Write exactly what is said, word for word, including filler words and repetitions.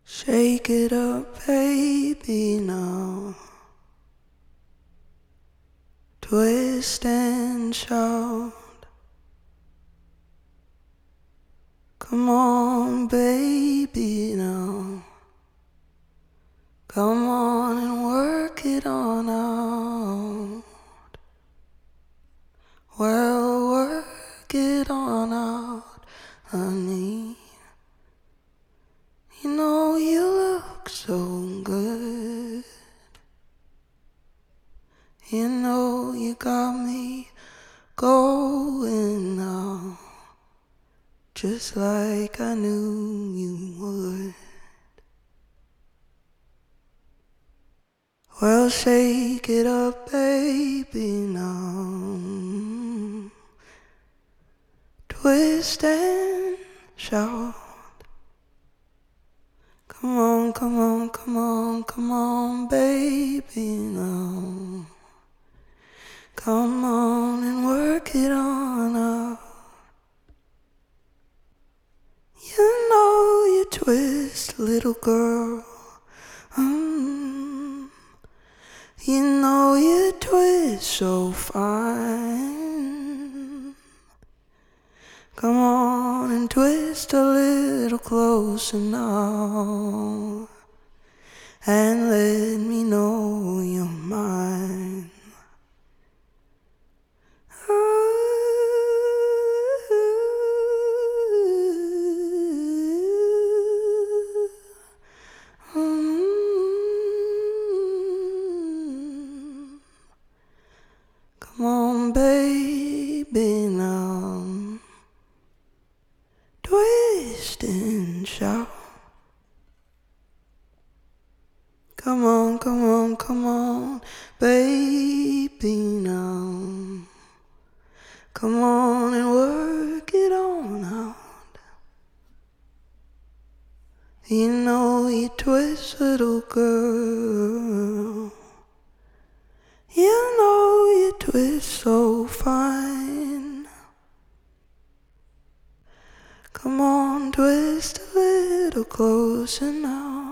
Shake it up, baby, now. Twist and shout. Come on, baby, now. Come on and work it on out. Well, work it on out, honey. You know you look so good. You know you got me going now, just like I knew you would. Well, shake it up, baby, now. Twist and shout. Come on, come on, come on, come on, baby, now. Come on and work it on out. You know you twist, little girl. Mm. You know you twist so fine. Come on and twist a little closer now, and let me know you're mine. Come on, baby, now. Twist and shout. Come on, come on, come on, baby, now. Come on and work it on out. You know you twist, little girl. You know you twist so fine. Come on, twist a little closer now.